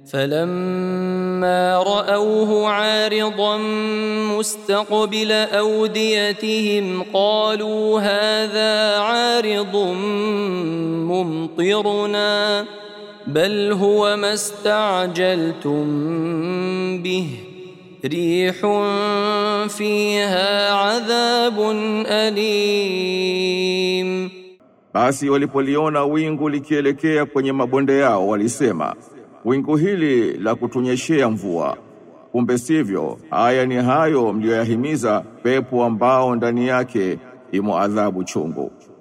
فلما رأوه عارضا مستقبل أوديتهم قالوا هذا عارض ممطرنا بل هو ما استعجلتم به ريح فيها عذاب أليم. Basi walipoliona wingu likielekea kwenye mabonde yao walisema, wingu hili la kutunyeshea mvua. Kumbe sivyo, haya ni hayo mlioyahimiza, pepo ambao ndani yake imo adhabu chungu.